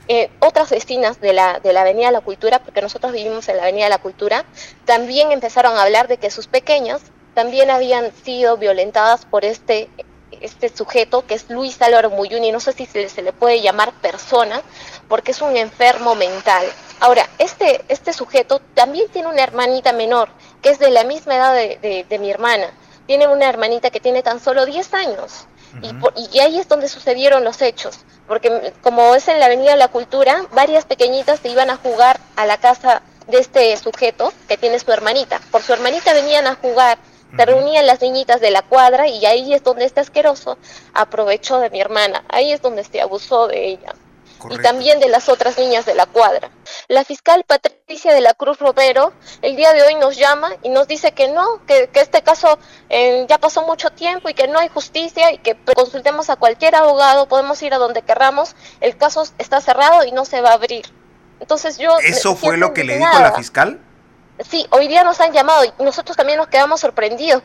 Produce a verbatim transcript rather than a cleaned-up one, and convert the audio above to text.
eh, otras vecinas de la, de la Avenida de la Cultura, porque nosotros vivimos en la Avenida de la Cultura, también empezaron a hablar de que sus pequeñas también habían sido violentadas por este, este sujeto que es Luis Álvaro Muyuni. No sé si se le, se le puede llamar persona, porque es un enfermo mental. Ahora, este, este sujeto también tiene una hermanita menor, que es de la misma edad de, de, de mi hermana. Tiene una hermanita que tiene tan solo diez años. Y, Ujú. por, y ahí es donde sucedieron los hechos, porque como es en la Avenida de la Cultura, varias pequeñitas se iban a jugar a la casa de este sujeto que tiene su hermanita. Por su hermanita venían a jugar, se Ujú. reunían las niñitas de la cuadra y ahí es donde este asqueroso aprovechó de mi hermana, ahí es donde se abusó de ella y Correcto. también de las otras niñas de la cuadra. La fiscal Patricia de la Cruz Romero el día de hoy nos llama y nos dice que no, que, que este caso eh, ya pasó mucho tiempo y que no hay justicia y que consultemos a cualquier abogado, podemos ir a donde querramos, el caso está cerrado y no se va a abrir. Entonces yo me, ¿Eso me fue siento lo que le dijo la indignada. fiscal? Sí, hoy día nos han llamado y nosotros también nos quedamos sorprendidos.